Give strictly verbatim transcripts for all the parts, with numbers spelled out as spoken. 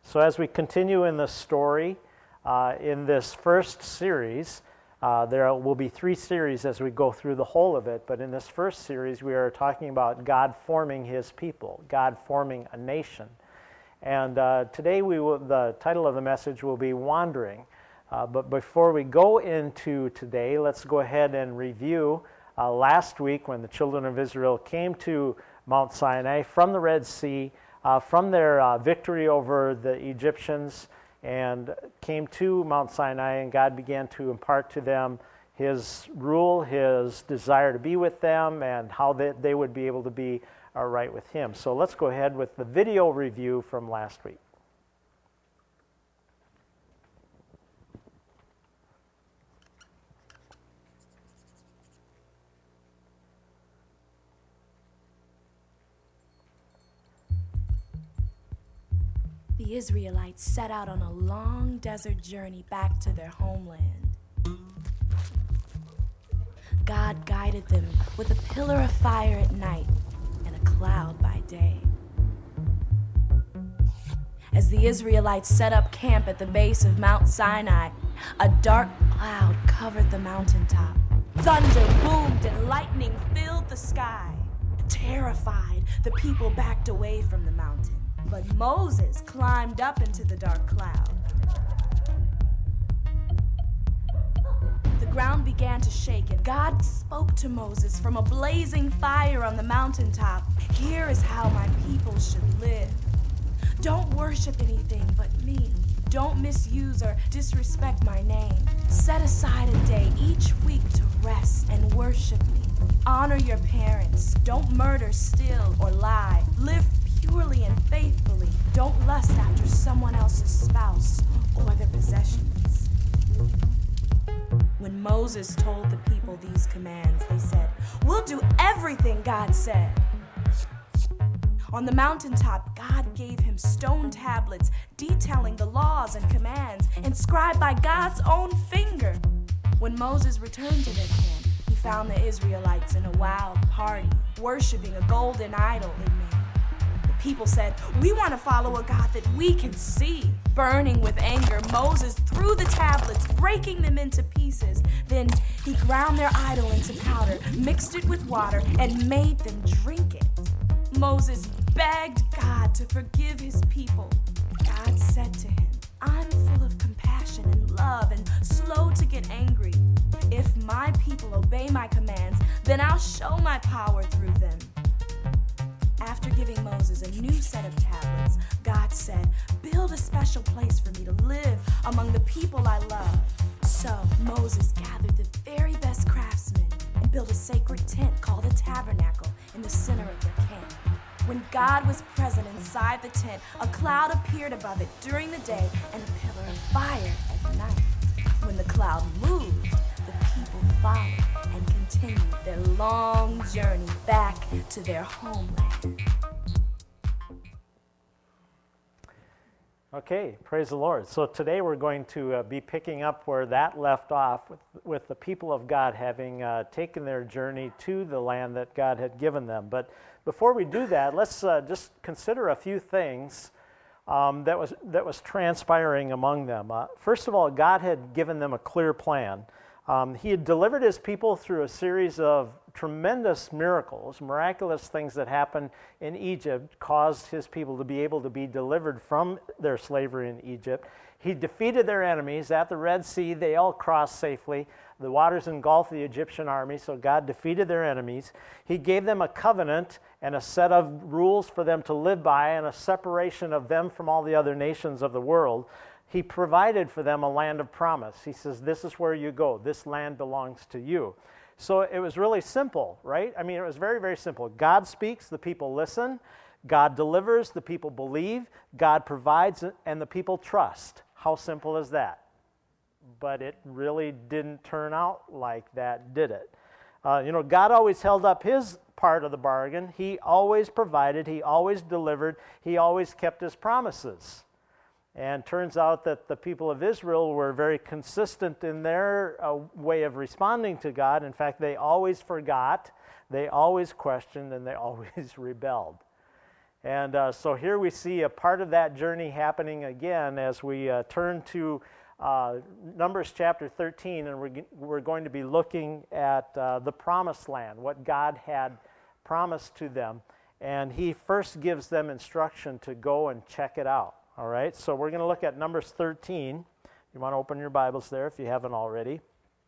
So as we continue in the story, uh, in this first series, uh, there will be three series as we go through the whole of it, but in this first series we are talking about God forming his people, God forming a nation. And uh, today we will, the title of the message will be Wandering. Uh, but before we go into today, let's go ahead and review uh, last week when the children of Israel came to Mount Sinai from the Red Sea, uh, from their uh, victory over the Egyptians, and came to Mount Sinai, and God began to impart to them his rule, his desire to be with them, and how they, they would be able to be uh, right with him. So let's go ahead with the video review from last week. The Israelites set out on a long desert journey back to their homeland. God guided them with a pillar of fire at night and a cloud by day. As the Israelites set up camp at the base of Mount Sinai, a dark cloud covered the mountaintop. Thunder boomed and lightning filled the sky. Terrified, the people backed away from the mountain. But Moses climbed up into the dark cloud. The ground began to shake, and God spoke to Moses from a blazing fire on the mountaintop. Here is how my people should live. Don't worship anything but me. Don't misuse or disrespect my name. Set aside a day each week to rest and worship me. Honor your parents. Don't murder, steal, or lie. Live purely and faithfully. Don't lust after someone else's spouse or their possessions. When Moses told the people these commands, they said, "We'll do everything God said." On the mountaintop, God gave him stone tablets detailing the laws and commands inscribed by God's own finger. When Moses returned to their camp, he found the Israelites in a wild party, worshiping a golden idol they made. People said, "We want to follow a God that we can see." Burning with anger, Moses threw the tablets, breaking them into pieces. Then he ground their idol into powder, mixed it with water, and made them drink it. Moses begged God to forgive his people. God said to him, "I'm full of compassion and love and slow to get angry. If my people obey my commands, then I'll show my power through them." After giving Moses a new set of tablets, God said, "Build a special place for me to live among the people I love." So Moses gathered the very best craftsmen and built a sacred tent called a tabernacle in the center of their camp. When God was present inside the tent, a cloud appeared above it during the day and a pillar of fire at night. When the cloud moved, the people followed and continued their long journey back to their homeland. Okay, praise the Lord. So today we're going to uh, be picking up where that left off with, with the people of God having uh, taken their journey to the land that God had given them. But before we do that, let's uh, just consider a few things um, that was that was transpiring among them. Uh, first of all, God had given them a clear plan. Um, he had delivered his people through a series of tremendous miracles, miraculous things that happened in Egypt, caused his people to be able to be delivered from their slavery in Egypt. He defeated their enemies at the Red Sea. They all crossed safely. The waters engulfed the Egyptian army, so God defeated their enemies. He gave them a covenant and a set of rules for them to live by and a separation of them from all the other nations of the world. He provided for them a land of promise. He says, "This is where you go. This land belongs to you." So it was really simple, right? I mean, it was very, very simple. God speaks, the people listen. God delivers, the people believe. God provides, and the people trust. How simple is that? But it really didn't turn out like that, did it? Uh, you know, God always held up his part of the bargain. He always provided. He always delivered. He always kept his promises. And turns out that the people of Israel were very consistent in their uh, way of responding to God. In fact, they always forgot, they always questioned, and they always rebelled. And uh, so here we see a part of that journey happening again as we uh, turn to uh, Numbers chapter thirteen, and we're, we're going to be looking at uh, the promised land, what God had promised to them. And he first gives them instruction to go and check it out. All right, so we're going to look at Numbers thirteen. You want to open your Bibles there if you haven't already.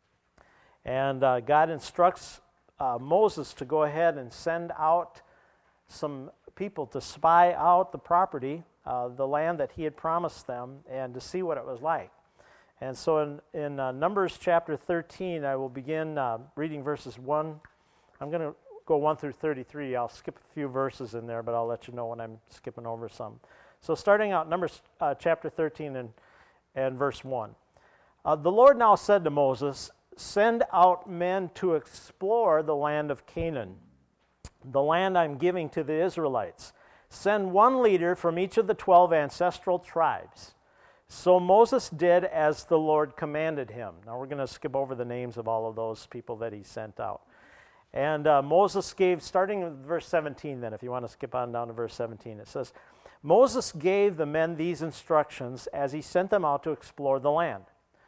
And uh, God instructs uh, Moses to go ahead and send out some people to spy out the property, uh, the land that he had promised them, and to see what it was like. And so in, in uh, Numbers chapter thirteen, I will begin uh, reading verses one. I'm going to go one through thirty-three. I'll skip a few verses in there, but I'll let you know when I'm skipping over some. So starting out, Numbers uh, chapter thirteen and, and verse one. Uh, the Lord now said to Moses, "Send out men to explore the land of Canaan, the land I'm giving to the Israelites. Send one leader from each of the twelve ancestral tribes." So Moses did as the Lord commanded him. Now we're going to skip over the names of all of those people that he sent out. And uh, Moses gave, starting with verse seventeen then, if you want to skip on down to verse seventeen, it says, Moses gave the men these instructions as he sent them out to explore the land.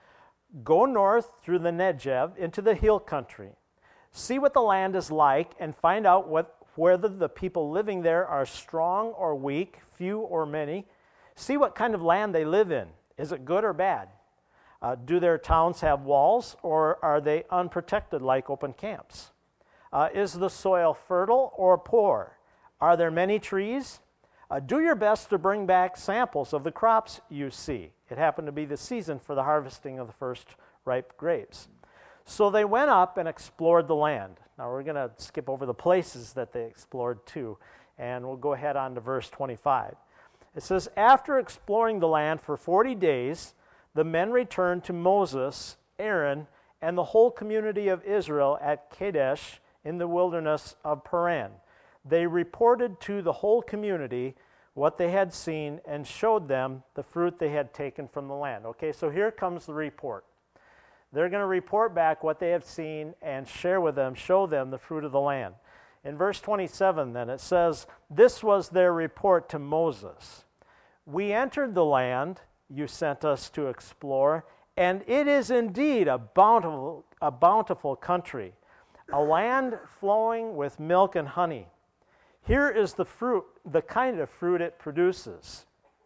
"Go north through the Negev into the hill country. See what the land is like and find out what, whether the people living there are strong or weak, few or many. See what kind of land they live in. Is it good or bad? Uh, do their towns have walls, or are they unprotected like open camps? Uh, is the soil fertile or poor? Are there many trees? Uh, do your best to bring back samples of the crops you see." It happened to be the season for the harvesting of the first ripe grapes. So they went up and explored the land. Now we're going to skip over the places that they explored too, and we'll go ahead on to verse twenty-five. It says, "After exploring the land for forty days, the men returned to Moses, Aaron, and the whole community of Israel at Kadesh in the wilderness of Paran. They reported to the whole community what they had seen and showed them the fruit they had taken from the land." Okay, so here comes the report. They're going to report back what they have seen and share with them, show them the fruit of the land. In verse twenty-seven then, it says, "This was their report to Moses. We entered the land you sent us to explore, and it is indeed a bountiful, a bountiful country, a land flowing with milk and honey. Here is the fruit, the kind of fruit it produces."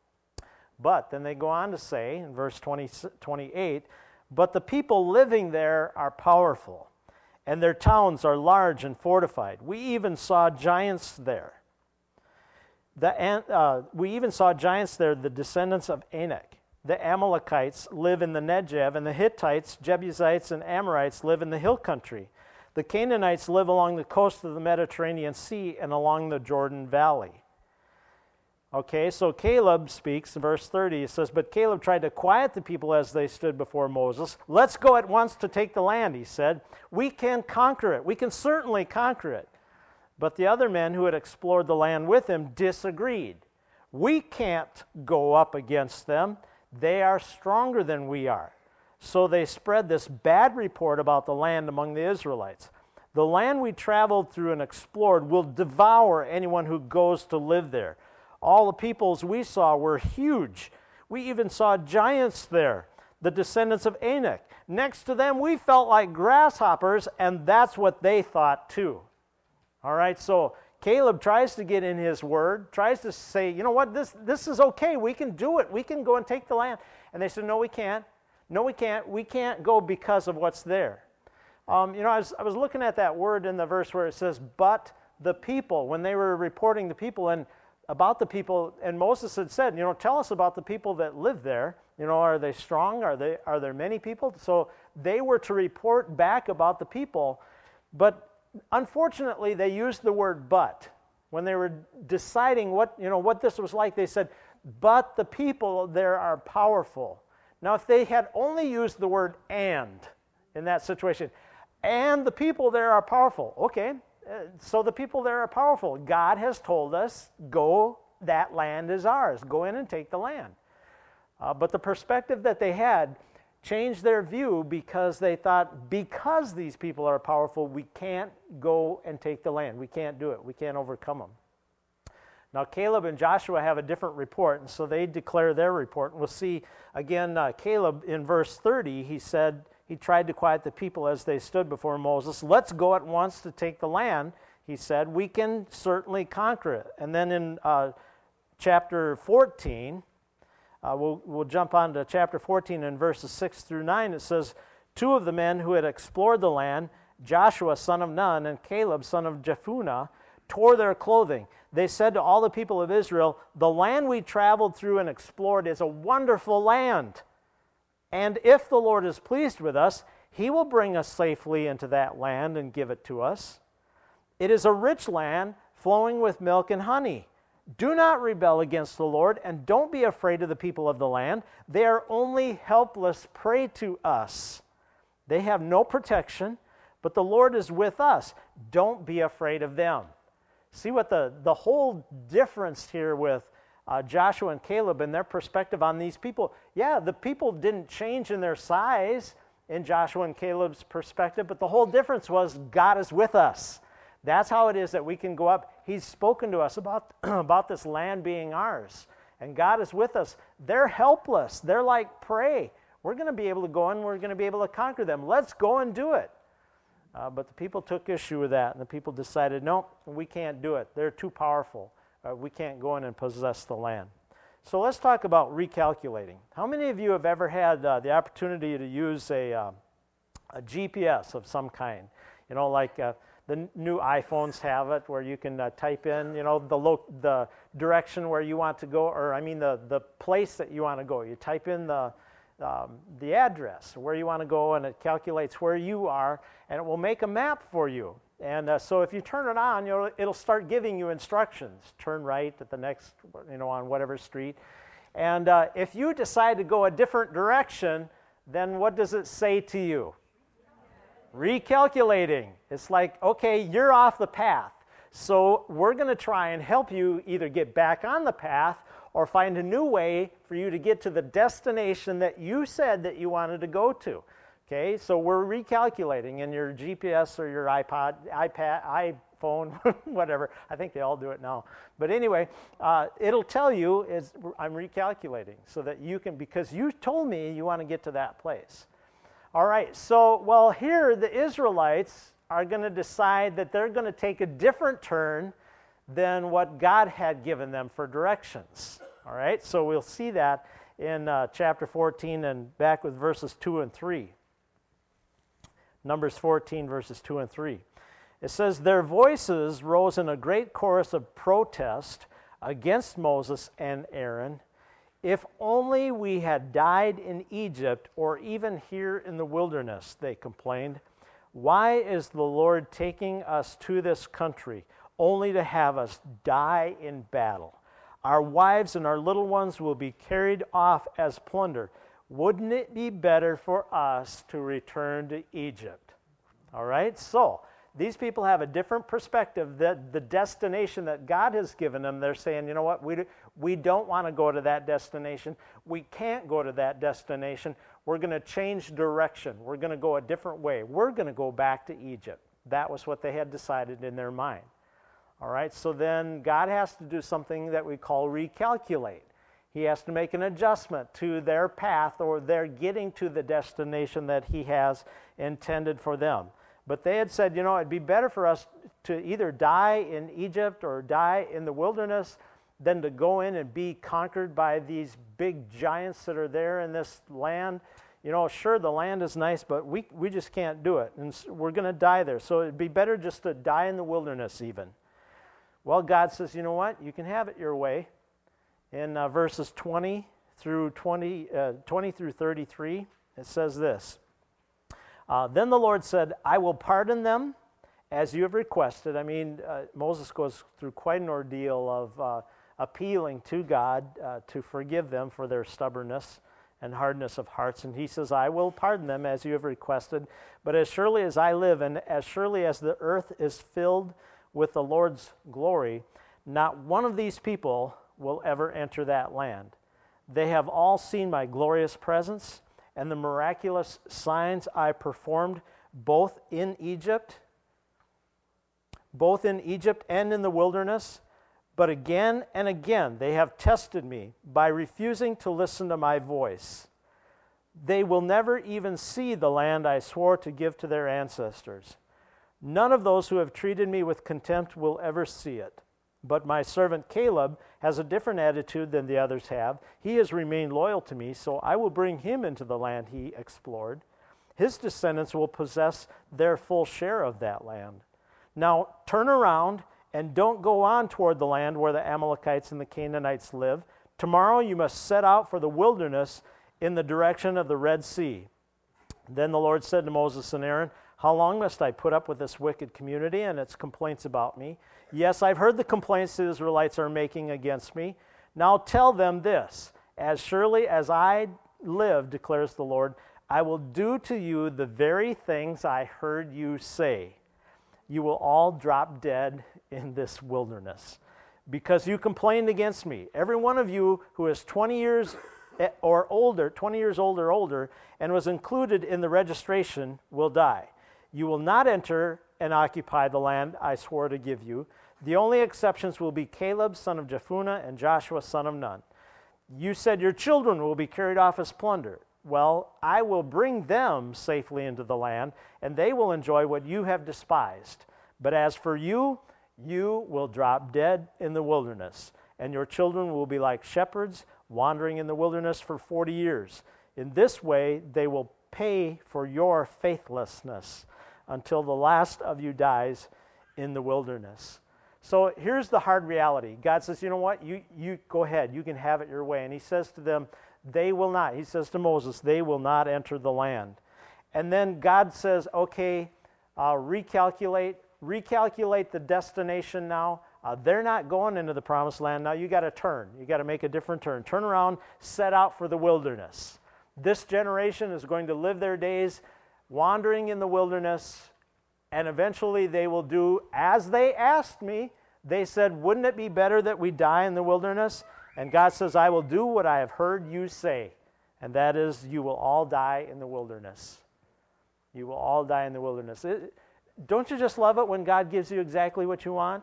But then they go on to say in verse twenty, twenty-eight, "But the people living there are powerful, and their towns are large and fortified. We even saw giants there. The, uh, we even saw giants there, the descendants of Anak. The Amalekites live in the Negev, and the Hittites, Jebusites, and Amorites live in the hill country. The Canaanites live along the coast of the Mediterranean Sea and along the Jordan Valley." Okay, so Caleb speaks in verse thirty. It says, "But Caleb tried to quiet the people as they stood before Moses. 'Let's go at once to take the land,' he said. 'We can conquer it. We can certainly conquer it.' But the other men who had explored the land with him disagreed. 'We can't go up against them. They are stronger than we are.' So they spread this bad report about the land among the Israelites. 'The land we traveled through and explored will devour anyone who goes to live there. All the peoples we saw were huge. We even saw giants there, the descendants of Anak. Next to them, we felt like grasshoppers, and that's what they thought too.'" All right, so Caleb tries to get in his word, tries to say, you know what, this, this is okay. We can do it. We can go and take the land. And they said, "No, we can't. No, we can't. We can't go because of what's there." Um, you know, I was, I was looking at that word in the verse where it says, "but the people," when they were reporting the people and about the people, and Moses had said, you know, "Tell us about the people that live there. You know, are they strong? Are they are there many people?" So they were to report back about the people, but unfortunately they used the word "but." When they were deciding what, you know, what this was like, they said, "But the people there are powerful." Now, if they had only used the word "and" in that situation, "and the people there are powerful," okay, so the people there are powerful. God has told us, go, that land is ours. Go in and take the land. Uh, but the perspective that they had changed their view because they thought, because these people are powerful, we can't go and take the land. We can't do it. We can't overcome them. Now, Caleb and Joshua have a different report, and so they declare their report. And we'll see, again, uh, Caleb in verse thirty, he said, he tried to quiet the people as they stood before Moses. Let's go at once to take the land, he said. We can certainly conquer it. And then in uh, chapter fourteen, uh, we'll, we'll jump on to chapter fourteen in verses six through nine. It says, two of the men who had explored the land, Joshua son of Nun and Caleb son of Jephunneh, tore their clothing. They said to all the people of Israel, the land we traveled through and explored is a wonderful land. And if the Lord is pleased with us, he will bring us safely into that land and give it to us. It is a rich land flowing with milk and honey. Do not rebel against the Lord, and don't be afraid of the people of the land. They are only helpless prey to us. They have no protection, but the Lord is with us. Don't be afraid of them. See what the, the whole difference here with uh, Joshua and Caleb and their perspective on these people. Yeah, the people didn't change in their size in Joshua and Caleb's perspective, but the whole difference was God is with us. That's how it is that we can go up. He's spoken to us about, about this land being ours, and God is with us. They're helpless. They're like prey. We're going to be able to go and we're going to be able to conquer them. Let's go and do it. Uh, but the people took issue with that, and the people decided, no, we can't do it. They're too powerful. Uh, we can't go in and possess the land. So let's talk about recalculating. How many of you have ever had uh, the opportunity to use a, uh, a G P S of some kind? You know, like uh, the n- new iPhones have it, where you can uh, type in, you know, the lo- the direction where you want to go, or I mean the, the place that you want to go. You type in the Um, the address where you want to go, and it calculates where you are, and it will make a map for you. And uh, so if you turn it on, you know, it'll start giving you instructions. Turn right at the next, you know, on whatever street. And uh, if you decide to go a different direction, then what does it say to you? Recalculating. It's like, okay, you're off the path. So we're going to try and help you either get back on the path or find a new way for you to get to the destination that you said that you wanted to go to. Okay, so we're recalculating in your G P S or your iPod, iPad, iPhone, whatever. I think they all do it now. But anyway, uh, it'll tell you is I'm recalculating so that you can, because you told me you want to get to that place. All right, so well here the Israelites are going to decide that they're going to take a different turn than what God had given them for directions. All right, so we'll see that in uh, chapter fourteen and back with verses two and three. Numbers fourteen, verses two and three. It says, their voices rose in a great chorus of protest against Moses and Aaron. If only we had died in Egypt or even here in the wilderness, they complained. Why is the Lord taking us to this country only to have us die in battle? Our wives and our little ones will be carried off as plunder. Wouldn't it be better for us to return to Egypt? All right, so these people have a different perspective. That the destination that God has given them, they're saying, you know what, we, do, we don't want to go to that destination. We can't go to that destination. We're going to change direction. We're going to go a different way. We're going to go back to Egypt. That was what they had decided in their mind. All right, so then God has to do something that we call recalculate. He has to make an adjustment to their path or their getting to the destination that he has intended for them. But they had said, you know, it'd be better for us to either die in Egypt or die in the wilderness than to go in and be conquered by these big giants that are there in this land. You know, sure, the land is nice, but we, we just can't do it. And we're going to die there. So it'd be better just to die in the wilderness even. Well, God says, you know what? You can have it your way. In uh, verses twenty through twenty, uh, twenty through thirty-three, it says this. Uh, then the Lord said, I will pardon them as you have requested. I mean, uh, Moses goes through quite an ordeal of uh, appealing to God uh, to forgive them for their stubbornness and hardness of hearts. And he says, I will pardon them as you have requested. But as surely as I live and as surely as the earth is filled with the Lord's glory, not one of these people will ever enter that land. They have all seen my glorious presence and the miraculous signs I performed both in Egypt, both in Egypt and in the wilderness. But again and again they have tested me by refusing to listen to my voice. They will never even see the land I swore to give to their ancestors. None of those who have treated me with contempt will ever see it. But my servant Caleb has a different attitude than the others have. He has remained loyal to me, so I will bring him into the land he explored. His descendants will possess their full share of that land. Now turn around and don't go on toward the land where the Amalekites and the Canaanites live. Tomorrow you must set out for the wilderness in the direction of the Red Sea. Then the Lord said to Moses and Aaron, how long must I put up with this wicked community and its complaints about me? Yes, I've heard the complaints the Israelites are making against me. Now tell them this, as surely as I live, declares the Lord, I will do to you the very things I heard you say. You will all drop dead in this wilderness because you complained against me. Every one of you who is twenty years or older, twenty years old or older, and was included in the registration will die. You will not enter and occupy the land I swore to give you. The only exceptions will be Caleb, son of Jephunneh, and Joshua, son of Nun. You said your children will be carried off as plunder. Well, I will bring them safely into the land, and they will enjoy what you have despised. But as for you, you will drop dead in the wilderness, and your children will be like shepherds wandering in the wilderness for forty years. In this way, they will pay for your faithlessness until the last of you dies in the wilderness. So here's the hard reality. God says, you know what? You, you go ahead. You can have it your way. And he says to them, they will not. He says to Moses, they will not enter the land. And then God says, okay, uh, recalculate, recalculate the destination now. Uh, they're not going into the promised land. Now you got to turn. You got to make a different turn. Turn around, set out for the wilderness. This generation is going to live their days wandering in the wilderness, and eventually they will do as they asked me. They said, wouldn't it be better that we die in the wilderness? And God says, I will do what I have heard you say, and that is you will all die in the wilderness. You will all die in the wilderness. It, don't you just love it when God gives you exactly what you want?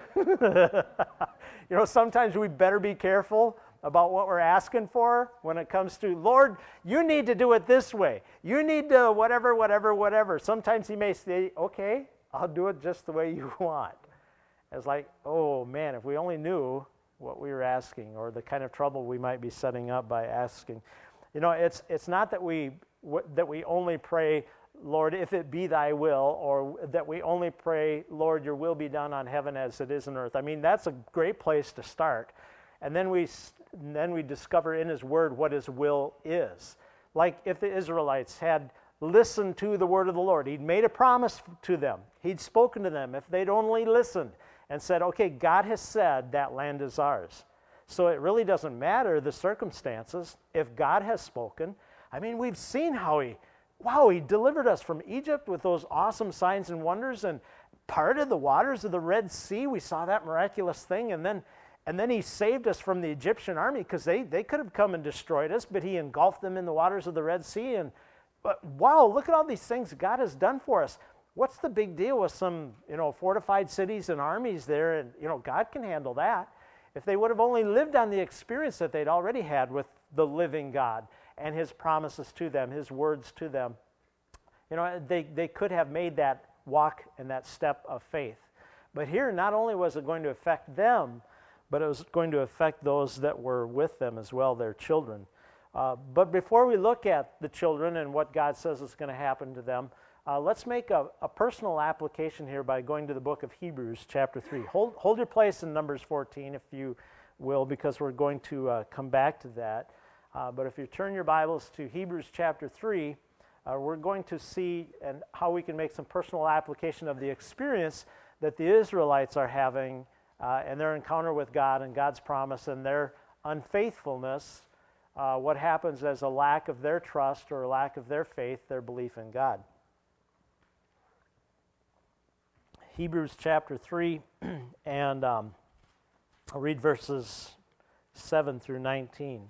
You know, sometimes we better be careful about what we're asking for when it comes to, Lord, you need to do it this way. You need to whatever, whatever, whatever. Sometimes he may say, okay, I'll do it just the way you want. It's like, oh man, if we only knew what we were asking or the kind of trouble we might be setting up by asking. You know, it's it's not that we w- that we only pray, Lord, if it be thy will, or that we only pray, Lord, your will be done on heaven as it is on earth. I mean, that's a great place to start. And then we and then we discover in his word what his will is. Like if the Israelites had listened to the word of the Lord, he'd made a promise to them. He'd spoken to them. If they'd only listened and said, okay, God has said that land is ours. So it really doesn't matter the circumstances if God has spoken. I mean, we've seen how he, wow, he delivered us from Egypt with those awesome signs and wonders and parted the waters of the Red Sea. We saw that miraculous thing. And then and then he saved us from the Egyptian army because they, they could have come and destroyed us, but he engulfed them in the waters of the Red Sea. And but wow, look at all these things God has done for us. What's the big deal with some, you know, fortified cities and armies there? And, you know, God can handle that. If they would have only lived on the experience that they'd already had with the living God and his promises to them, his words to them, you know, they, they could have made that walk and that step of faith. But here, not only was it going to affect them, but it was going to affect those that were with them as well, their children. Uh, but before we look at the children and what God says is going to happen to them, Uh, let's make a, a personal application here by going to the book of Hebrews chapter three. Hold, hold your place in Numbers fourteen, if you will, because we're going to uh, come back to that. Uh, but if you turn your Bibles to Hebrews chapter three, uh, we're going to see and how we can make some personal application of the experience that the Israelites are having uh, and their encounter with God and God's promise and their unfaithfulness, uh, what happens as a lack of their trust or a lack of their faith, their belief in God. Hebrews chapter three, and um, I'll read verses seven through nineteen.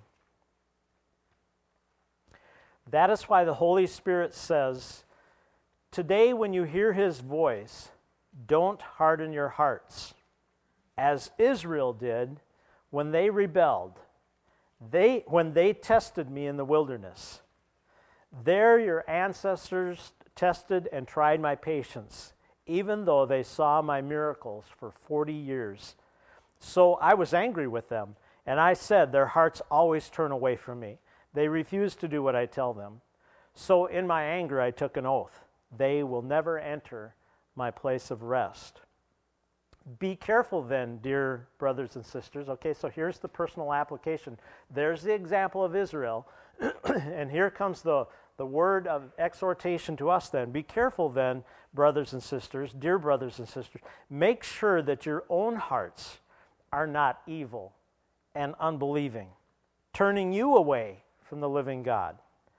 That is why the Holy Spirit says, today when you hear his voice, don't harden your hearts. as Israel did when they rebelled, they, when they tested me in the wilderness. There your ancestors tested and tried my patience, even though they saw my miracles for forty years. So I was angry with them, and I said, their hearts always turn away from me. They refuse to do what I tell them. So in my anger I took an oath. They will never enter my place of rest. Be careful then, dear brothers and sisters. Okay, so here's the personal application. There's the example of Israel, and here comes the, the word of exhortation to us then. Be careful then, brothers and sisters, dear brothers and sisters. Make sure that your own hearts are not evil and unbelieving, turning you away from the living God.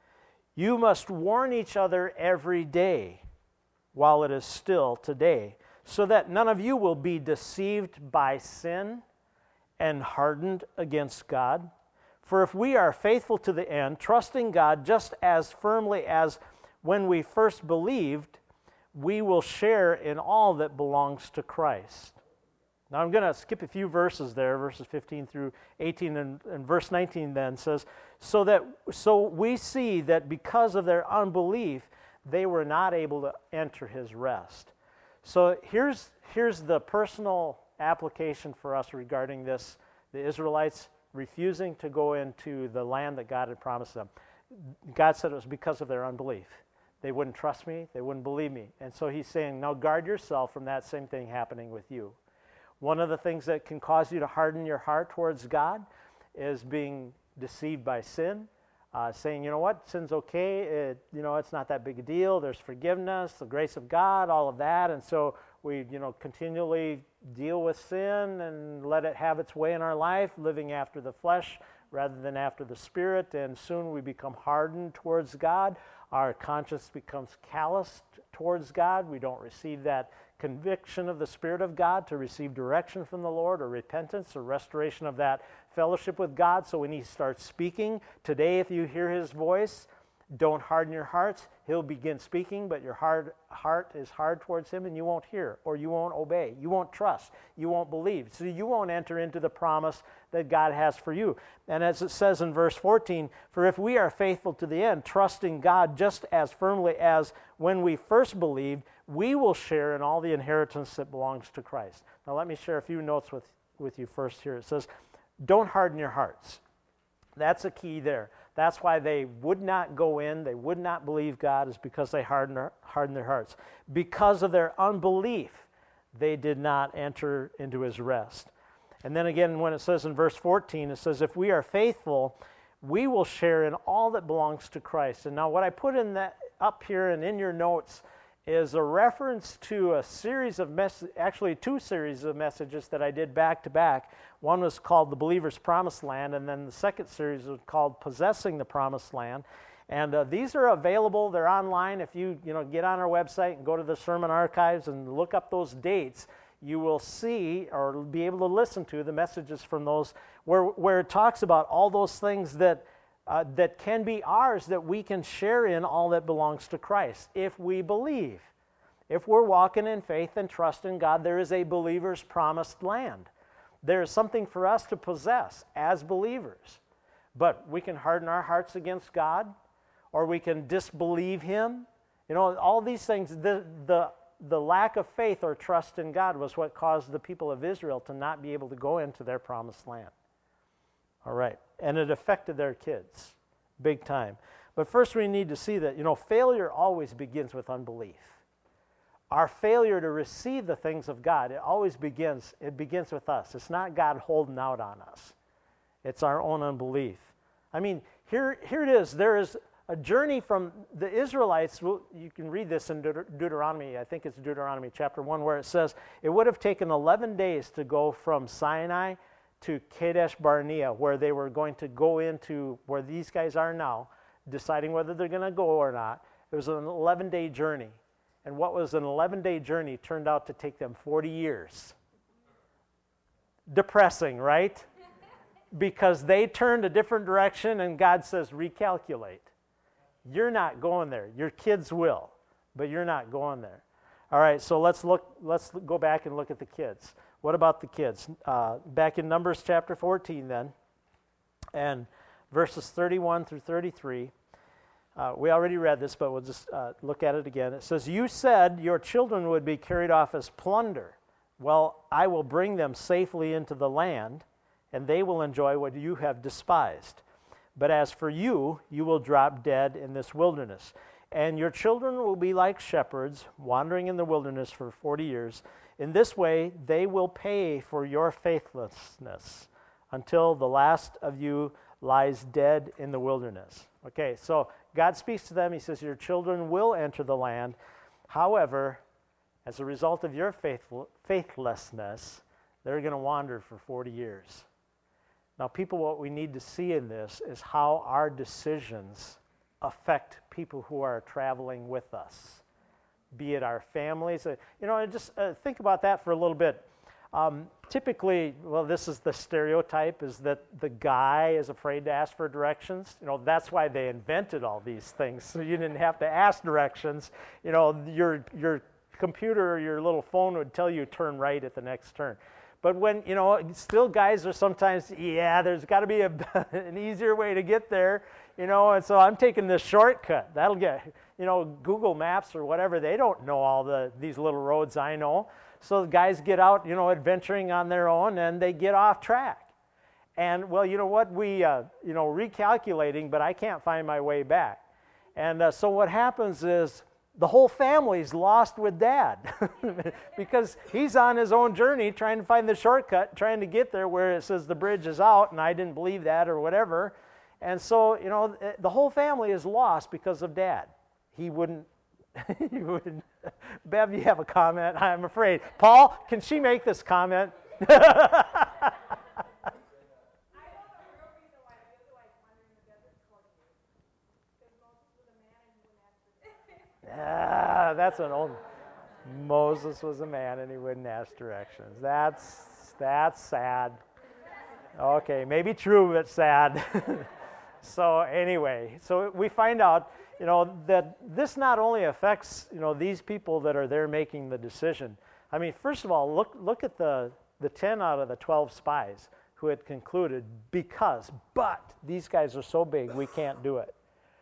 You must warn each other every day while it is still today, so that none of you will be deceived by sin and hardened against God. For if we are faithful to the end, trusting God just as firmly as when we first believed, we will share in all that belongs to Christ. Now I'm going to skip a few verses there, verses fifteen through eighteen, and, and verse nineteen then says, so that so we see that because of their unbelief, they were not able to enter his rest. So here's, here's the personal application for us regarding this, the Israelites refusing to go into the land that God had promised them. God said it was because of their unbelief. They wouldn't trust me, they wouldn't believe me. And so he's saying, now guard yourself from that same thing happening with you. One of the things that can cause you to harden your heart towards God is being deceived by sin, uh, saying, you know what, sin's okay, it, you know, it's not that big a deal, there's forgiveness, the grace of God, all of that, and so we, you know, continually deal with sin and let it have its way in our life, living after the flesh rather than after the Spirit, and soon we become hardened towards God. Our conscience becomes calloused towards God. We don't receive that conviction of the Spirit of God to receive direction from the Lord, or repentance, or restoration of that fellowship with God. So when he starts speaking, today if you hear his voice, don't harden your hearts. He'll begin speaking, but your hard, heart is hard towards him, and you won't hear, or you won't obey. You won't trust. You won't believe. So you won't enter into the promise that God has for you. And as it says in verse fourteen, for if we are faithful to the end, trusting God just as firmly as when we first believed, we will share in all the inheritance that belongs to Christ. Now let me share a few notes with, with you first here. It says, don't harden your hearts. That's a key there. That's why they would not go in, they would not believe God, is because they hardened, hardened their hearts. Because of their unbelief, they did not enter into his rest. And then again, when it says in verse fourteen, it says, if we are faithful, we will share in all that belongs to Christ. And now what I put in that up here and in your notes is a reference to a series of messages, actually two series of messages that I did back to back. One was called The Believer's Promised Land, and then the second series was called Possessing the Promised Land. And uh, these are available. They're online. If you, you know, get on our website and go to the sermon archives and look up those dates, you will see or be able to listen to the messages from those where, where it talks about all those things that Uh, that can be ours, that we can share in all that belongs to Christ if we believe. If we're walking in faith and trust in God, there is a believer's promised land. There is something for us to possess as believers. But we can harden our hearts against God, or we can disbelieve him. You know, all these things, the, the, the lack of faith or trust in God was what caused the people of Israel to not be able to go into their promised land. All right. And it affected their kids big time. But first we need to see that, you know, failure always begins with unbelief. Our failure to receive the things of God, it always begins, it begins with us. It's not God holding out on us. It's our own unbelief. I mean, here, here it is. There is a journey from the Israelites. You can read this in Deut- Deuteronomy. I think it's Deuteronomy chapter one, where it says it would have taken eleven days to go from Sinai to Kadesh Barnea, where they were going to go into where these guys are now, deciding whether they're going to go or not. It was an eleven-day journey. And what was an eleven-day journey turned out to take them forty years. Depressing, right? Because they turned a different direction, and God says, recalculate. You're not going there. Your kids will, but you're not going there. All right, so let's look. Let's go back and look at the kids. what about the kids? Uh, back in Numbers chapter fourteen then, and verses thirty-one through thirty-three, uh, we already read this, but we'll just uh, look at it again. It says, "You said your children would be carried off as plunder. Well, I will bring them safely into the land, and they will enjoy what you have despised. But as for you, you will drop dead in this wilderness. And your children will be like shepherds wandering in the wilderness for forty years. In this way, they will pay for your faithlessness until the last of you lies dead in the wilderness." Okay, so God speaks to them. He says, your children will enter the land. However, as a result of your faithful, faithlessness, they're going to wander for forty years. Now, people, what we need to see in this is how our decisions affect people who are traveling with us, be it our families. Uh, you know, just uh, think about that for a little bit. Um, typically, well, this is the stereotype, is that the guy is afraid to ask for directions. You know, that's why they invented all these things, so you didn't have to ask directions. You know, your your computer or your little phone would tell you turn right at the next turn. But when, you know, still guys are sometimes, yeah, there's got to be a, an easier way to get there, you know, and so I'm taking this shortcut. That'll get, you know, Google Maps or whatever, they don't know all the these little roads I know. So the guys get out, you know, adventuring on their own, and they get off track. And, well, you know what, we, uh, you know, recalculating, but I can't find my way back. And uh, so what happens is, the whole family's lost with Dad because he's on his own journey trying to find the shortcut, trying to get there where it says the bridge is out, and I didn't believe that or whatever. And so, you know, the whole family is lost because of Dad. He wouldn't, he wouldn't. Bev, you have a comment, I'm afraid. Paul, can she make this comment? Ah, that's an old. Moses was a man and he wouldn't ask directions. That's that's sad. Okay, maybe true, but sad. So anyway, so we find out, you know, that this not only affects, you know, these people that are there making the decision. I mean, first of all, look look at the the ten out of the twelve spies who had concluded because, but these guys are so big we can't do it.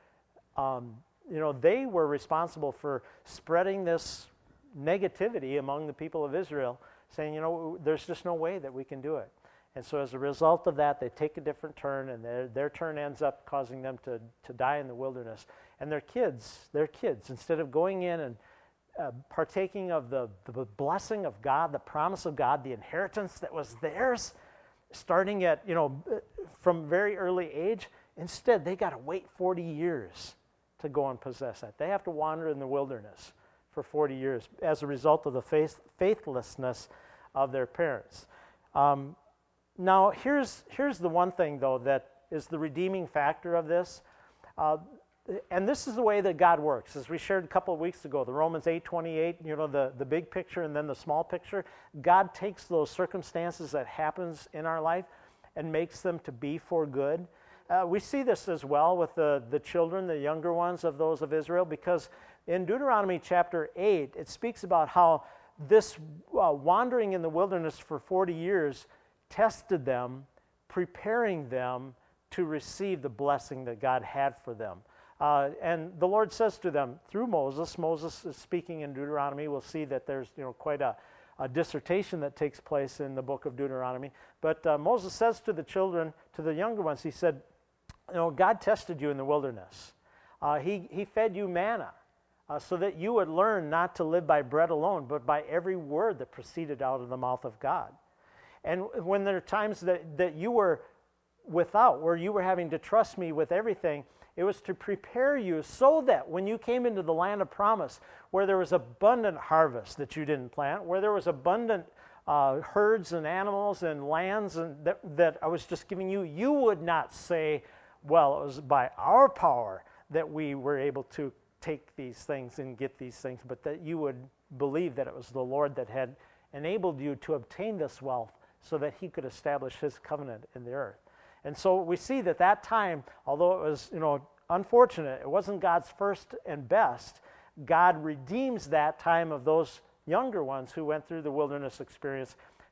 Um, You know, they were responsible for spreading this negativity among the people of Israel, saying, you know, there's just no way that we can do it. And so as a result of that, they take a different turn, and their, their turn ends up causing them to, to die in the wilderness. And their kids, their kids, instead of going in and uh, partaking of the, the blessing of God, the promise of God, the inheritance that was theirs, starting at, you know, from very early age, instead they got to wait forty years to go and possess that. They have to wander in the wilderness for forty years as a result of the faith, faithlessness of their parents. Um, now, here's, here's the one thing, though, that is the redeeming factor of this. Uh, and this is the way that God works. As we shared a couple of weeks ago, the Romans eight twenty-eight, you know, the, the big picture and then the small picture. God takes those circumstances that happens in our life and makes them to be for good. Uh, we see this as well with the, the children, the younger ones of those of Israel, because in Deuteronomy chapter eight, it speaks about how this uh, wandering in the wilderness for forty years tested them, preparing them to receive the blessing that God had for them. Uh, and the Lord says to them through Moses, Moses is speaking in Deuteronomy. We'll see that there's, you know, quite a, a dissertation that takes place in the book of Deuteronomy. But uh, Moses says to the children, to the younger ones, he said, you know, God tested you in the wilderness. Uh, he, he fed you manna uh, so that you would learn not to live by bread alone, but by every word that proceeded out of the mouth of God. And when there are times that, that you were without, where you were having to trust me with everything, it was to prepare you so that when you came into the land of promise, where there was abundant harvest that you didn't plant, where there was abundant uh, herds and animals and lands and that, that I was just giving you, you would not say, well, it was by our power that we were able to take these things and get these things, but that you would believe that it was the Lord that had enabled you to obtain this wealth so that he could establish his covenant in the earth. And so we see that that time, although it was, you know, unfortunate, it wasn't God's first and best, God redeems that time of those younger ones who went through the wilderness experience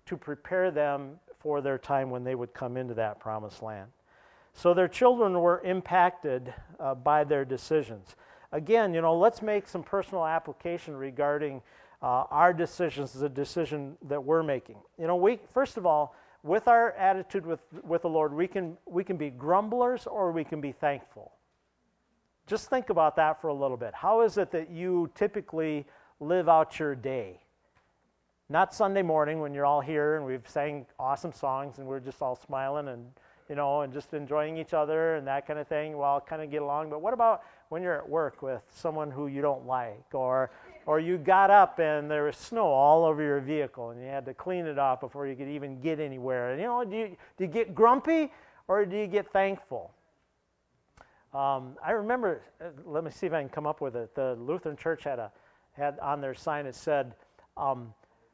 to prepare them for their time when they would come into that promised land. So their children were impacted uh, by their decisions. Again, you know, let's make some personal application regarding uh, our decisions, the decision that we're making. You know, we first of all, with our attitude with, with the Lord, we can we can be grumblers or we can be thankful. Just think about that for a little bit. How is it that you typically live out your day? Not Sunday morning when you're all here and we've sang awesome songs and we're just all smiling and, you know, and just enjoying each other and that kind of thing. Well, kind of get along. But what about when you're at work with someone who you don't like, or or you got up and there was snow all over your vehicle and you had to clean it off before you could even get anywhere? And, you know, do you, do you get grumpy or do you get thankful? Um, I remember, uh, let me see if I can come up with it. The Lutheran Church had a had on their sign, it said, um,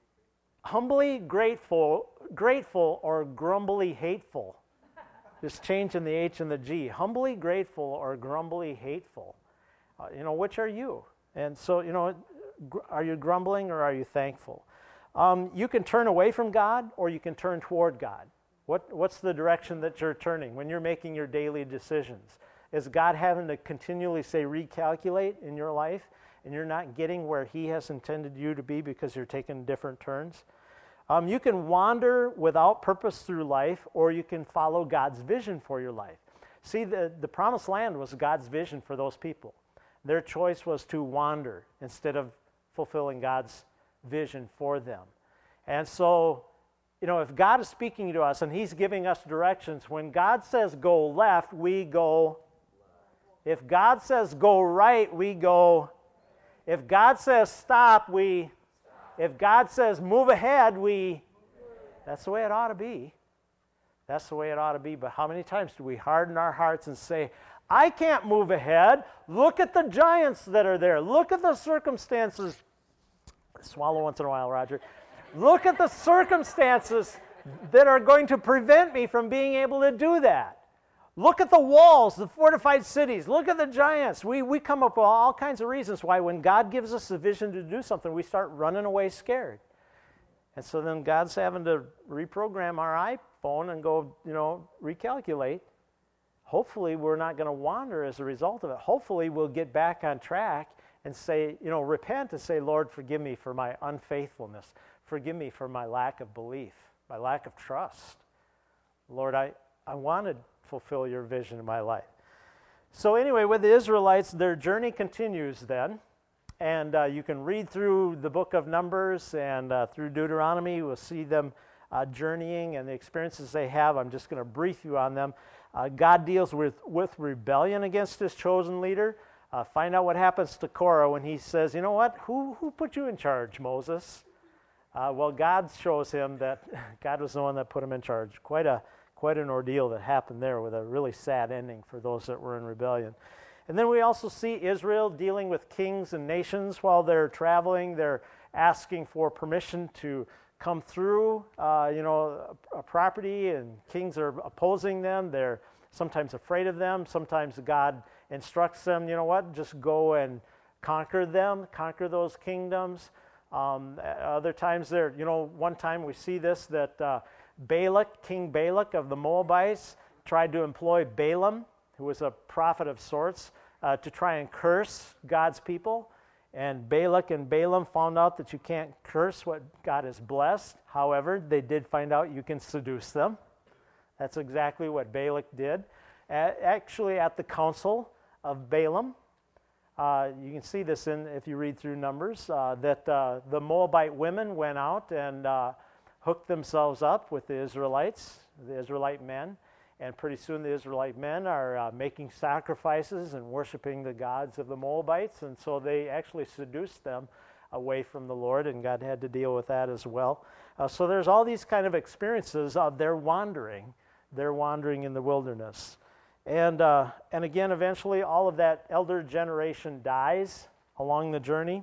humbly grateful, grateful or grumbly hateful. Just changing the H and the G. Humbly grateful or grumbly hateful. Uh, you know, which are you? And so, you know, gr- are you grumbling or are you thankful? Um, you can turn away from God or you can turn toward God. What What's the direction that you're turning when you're making your daily decisions? Is God having to continually say recalculate in your life and you're not getting where He has intended you to be because you're taking different turns? Um, you can wander without purpose through life, or you can follow God's vision for your life. See, the, the promised land was God's vision for those people. Their choice was to wander instead of fulfilling God's vision for them. And so, you know, if God is speaking to us and He's giving us directions, when God says go left, we go. If God says go right, we go. If God says stop, we. If God says move ahead, we. That's the way it ought to be. That's the way it ought to be. But how many times do we harden our hearts and say, I can't move ahead. Look at the giants that are there. Look at the circumstances. Swallow once in a while, Roger. Look at the circumstances that are going to prevent me from being able to do that. Look at the walls, the fortified cities. Look at the giants. We we come up with all kinds of reasons why when God gives us a vision to do something, we start running away scared. And so then God's having to reprogram our iPhone and go, you know, recalculate. Hopefully we're not going to wander as a result of it. Hopefully we'll get back on track and say, you know, repent and say, Lord, forgive me for my unfaithfulness. Forgive me for my lack of belief, my lack of trust. Lord, I, I want to fulfill your vision in my life. So anyway, with the Israelites, their journey continues then. And uh, you can read through the book of Numbers and uh, through Deuteronomy. We'll see them uh, journeying and the experiences they have. I'm just going to brief you on them. Uh, God deals with, with rebellion against His chosen leader. Uh, find out what happens to Korah when he says, you know what, who, who put you in charge, Moses? Uh, well, God shows him that God was the one that put him in charge. Quite a Quite an ordeal that happened there with a really sad ending for those that were in rebellion. And then we also see Israel dealing with kings and nations while they're traveling. They're asking for permission to come through, uh, you know, a, a property, and kings are opposing them. They're sometimes afraid of them. Sometimes God instructs them, you know what, just go and conquer them, conquer those kingdoms. Um, other times they're, you know, one time we see this, that uh, Balak, King Balak of the Moabites, tried to employ Balaam, who was a prophet of sorts, uh, to try and curse God's people. And Balak and Balaam found out that you can't curse what God has blessed. However, they did find out you can seduce them. That's exactly what Balak did. Uh, actually, at the council of Balaam, uh, you can see this in if you read through Numbers, uh, that uh, the Moabite women went out and uh, hooked themselves up with the Israelites, the Israelite men, and pretty soon the Israelite men are uh, making sacrifices and worshiping the gods of the Moabites, and so they actually seduced them away from the Lord, and God had to deal with that as well. Uh, so there's all these kind of experiences of their wandering, their wandering in the wilderness. And, uh, and again, eventually all of that elder generation dies along the journey.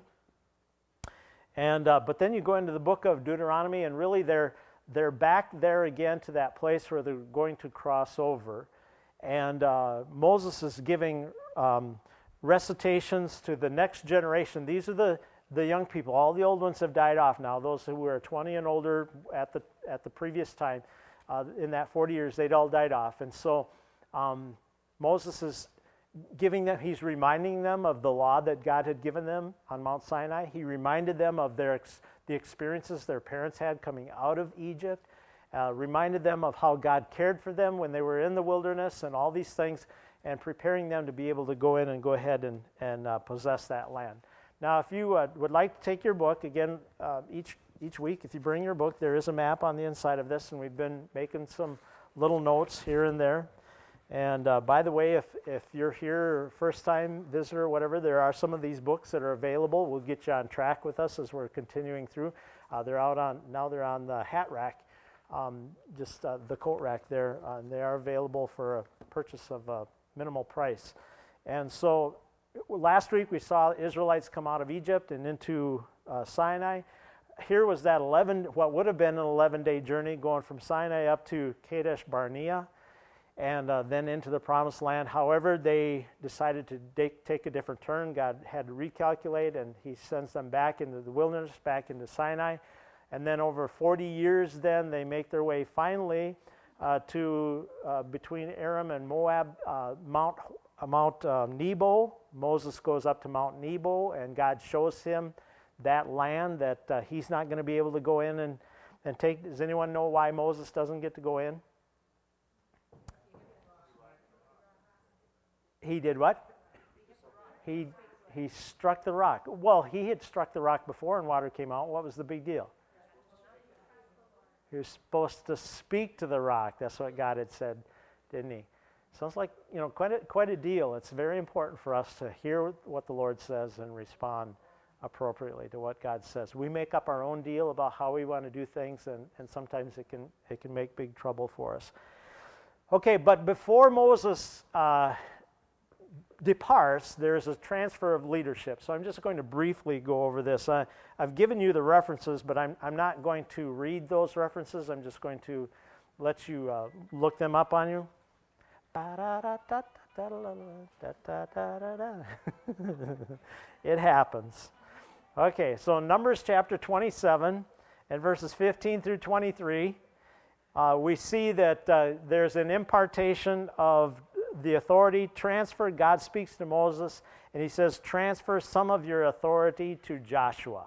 And uh, but then you go into the book of Deuteronomy, and really they're they're back there again to that place where they're going to cross over. And uh, Moses is giving um, recitations to the next generation. These are the the young people. All the old ones have died off now. Those who were twenty and older at the at the previous time, uh, in that forty years, they'd all died off. And so um, Moses is giving them, he's reminding them of the law that God had given them on Mount Sinai. He reminded them of their ex, the experiences their parents had coming out of Egypt, uh, reminded them of how God cared for them when they were in the wilderness and all these things, and preparing them to be able to go in and go ahead and, and uh, possess that land. Now, if you uh, would like to take your book, again, uh, each, each week, if you bring your book, there is a map on the inside of this, and we've been making some little notes here and there. And uh, by the way, if, if you're here, first-time visitor or whatever, there are some of these books that are available. We'll get you on track with us as we're continuing through. Uh, they're out on, now they're on the hat rack, um, just uh, the coat rack there. Uh, and they are available for a purchase of a minimal price. And so last week we saw Israelites come out of Egypt and into uh, Sinai. Here was that eleven, what would have been an eleven-day journey going from Sinai up to Kadesh Barnea, and uh, then into the Promised Land. However, they decided to de- take a different turn. God had to recalculate, and he sends them back into the wilderness, back into Sinai. And then over forty years then, they make their way finally uh, to uh, between Aram and Moab, uh, Mount, uh, Mount uh, Nebo. Moses goes up to Mount Nebo, and God shows him that land that uh, he's not going to be able to go in and, and take. Does anyone know why Moses doesn't get to go in? He did what? He he struck the rock. Well, he had struck the rock before and water came out. What was the big deal? He was supposed to speak to the rock. That's what God had said, didn't he? Sounds like, you know, quite a, quite a deal. It's very important for us to hear what the Lord says and respond appropriately to what God says. We make up our own deal about how we want to do things, and, and sometimes it can it can make big trouble for us. Okay, but before Moses uh, departs, there's a transfer of leadership. So I'm just going to briefly go over this. Uh, I've given you the references, but I'm, I'm not going to read those references. I'm just going to let you uh, look them up on you. It happens. Okay, so Numbers chapter twenty-seven and verses fifteen through twenty-three, uh, we see that uh, there's an impartation of the authority transfer. God speaks to Moses, and he says, transfer some of your authority to Joshua.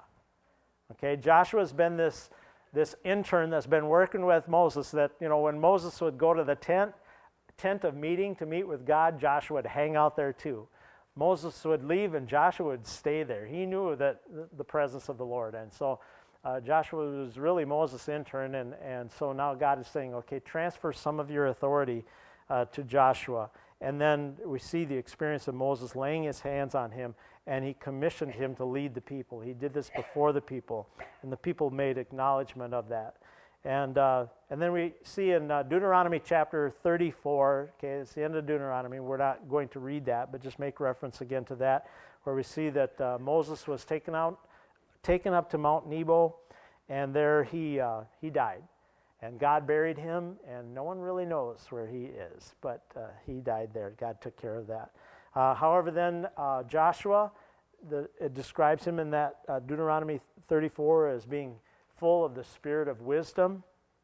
Okay, Joshua's been this, this intern that's been working with Moses, that, you know, when Moses would go to the tent, tent of meeting to meet with God, Joshua would hang out there too. Moses would leave and Joshua would stay there. He knew that the presence of the Lord. And so uh, Joshua was really Moses' intern, and, and so now God is saying, okay, transfer some of your authority Uh, to Joshua. And then we see the experience of Moses laying his hands on him, and he commissioned him to lead the people. He did this before the people, and the people made acknowledgement of that. And uh, and then we see in uh, Deuteronomy chapter thirty-four, okay, it's the end of Deuteronomy. We're not going to read that, but just make reference again to that, where we see that uh, Moses was taken out, taken up to Mount Nebo, and there he uh, he died. And God buried him, and no one really knows where he is, but uh, he died there. God took care of that. Uh, however, then uh, Joshua, the, it describes him in that uh, Deuteronomy thirty-four as being full of the spirit of wisdom,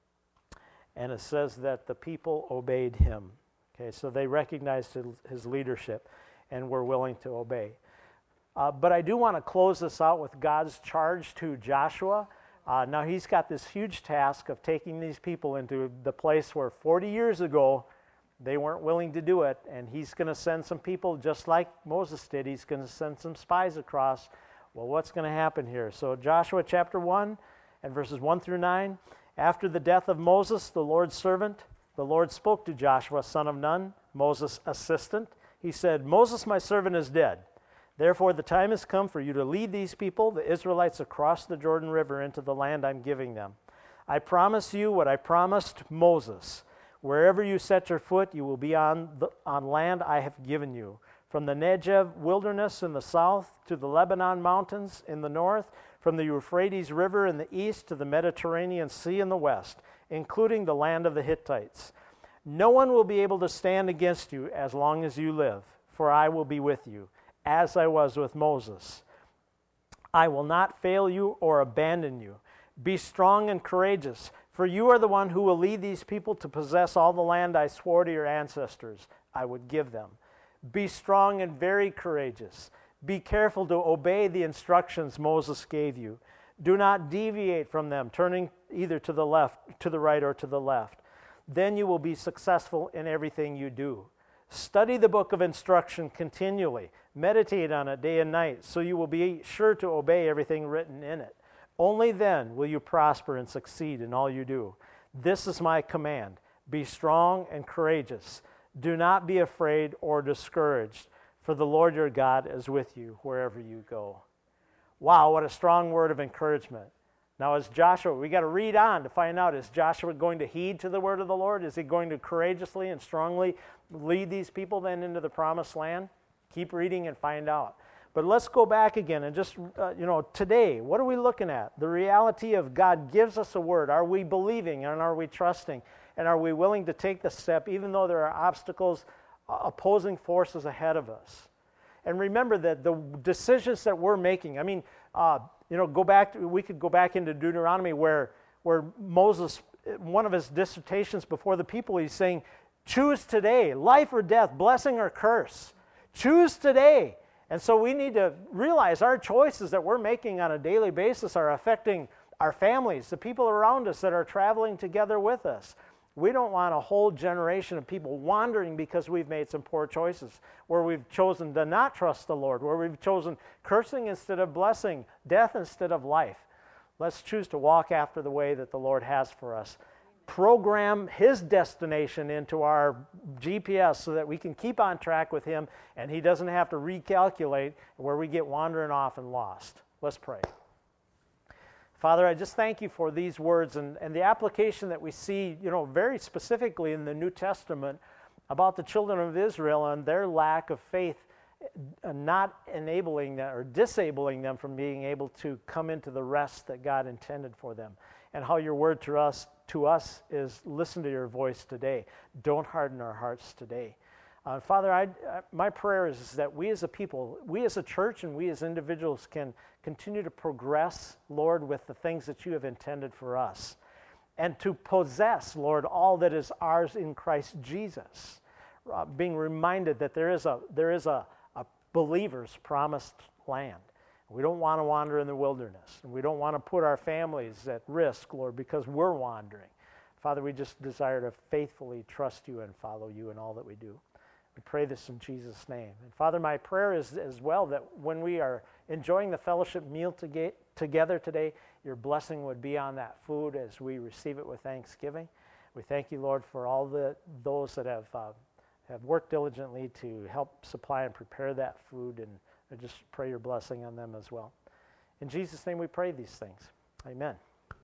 and it says that the people obeyed him. Okay, so they recognized his, his leadership and were willing to obey. Uh, but I do want to close this out with God's charge to Joshua. Uh, now he's got this huge task of taking these people into the place where forty years ago they weren't willing to do it, and he's going to send some people just like Moses did. He's going to send some spies across. Well, what's going to happen here? So Joshua chapter one and verses one through nine. After the death of Moses, the Lord's servant, the Lord spoke to Joshua, son of Nun, Moses' assistant. He said, Moses, my servant, is dead. Therefore, the time has come for you to lead these people, the Israelites, across the Jordan River into the land I'm giving them. I promise you what I promised Moses. Wherever you set your foot, you will be on, the, on land I have given you. From the Negev wilderness in the south to the Lebanon mountains in the north, from the Euphrates River in the east to the Mediterranean Sea in the west, including the land of the Hittites. No one will be able to stand against you as long as you live, for I will be with you, as I was with Moses. I will not fail you or abandon you. Be strong and courageous, for you are the one who will lead these people to possess all the land I swore to your ancestors I would give them. Be strong and very courageous. Be careful to obey the instructions Moses gave you. Do not deviate from them, turning either to the left, to the right, or to the left. Then you will be successful in everything you do. Study the book of instruction continually. Meditate on it day and night, so you will be sure to obey everything written in it. Only then will you prosper and succeed in all you do. This is my command. Be strong and courageous. Do not be afraid or discouraged, for the Lord your God is with you wherever you go. Wow, what a strong word of encouragement. Now, as Joshua, we got to read on to find out, is Joshua going to heed to the word of the Lord? Is he going to courageously and strongly lead these people then into the promised land? Keep reading and find out. But let's go back again and just, uh, you know, today, what are we looking at? The reality of God gives us a word. Are we believing and are we trusting? And are we willing to take the step even though there are obstacles, uh, opposing forces ahead of us? And remember that the decisions that we're making, I mean, uh, you know, go back, to, we could go back into Deuteronomy where, where Moses, one of his dissertations before the people, he's saying, choose today, life or death, blessing or curse. Choose today. And so we need to realize our choices that we're making on a daily basis are affecting our families, the people around us that are traveling together with us. We don't want a whole generation of people wandering because we've made some poor choices, where we've chosen to not trust the Lord, where we've chosen cursing instead of blessing, death instead of life. Let's choose to walk after the way that the Lord has for us. Program His destination into our G P S so that we can keep on track with Him and He doesn't have to recalculate where we get wandering off and lost. Let's pray. Father, I just thank you for these words and, and the application that we see, you know, very specifically in the New Testament about the children of Israel and their lack of faith, not enabling them or disabling them from being able to come into the rest that God intended for them. And how your word to us, to us is listen to your voice today. Don't harden our hearts today. Uh, Father, I, uh, my prayer is, is that we as a people, we as a church and we as individuals can continue to progress, Lord, with the things that you have intended for us. And to possess, Lord, all that is ours in Christ Jesus. Uh, being reminded that there is a there is a, a believer's promised land. We don't want to wander in the wilderness. And we don't want to put our families at risk, Lord, because we're wandering. Father, we just desire to faithfully trust you and follow you in all that we do. We pray this in Jesus' name. And Father, my prayer is as well that when we are enjoying the fellowship meal to get together today, your blessing would be on that food as we receive it with thanksgiving. We thank you, Lord, for all the those that have uh, have worked diligently to help supply and prepare that food, and I just pray your blessing on them as well. In Jesus' name we pray these things. Amen.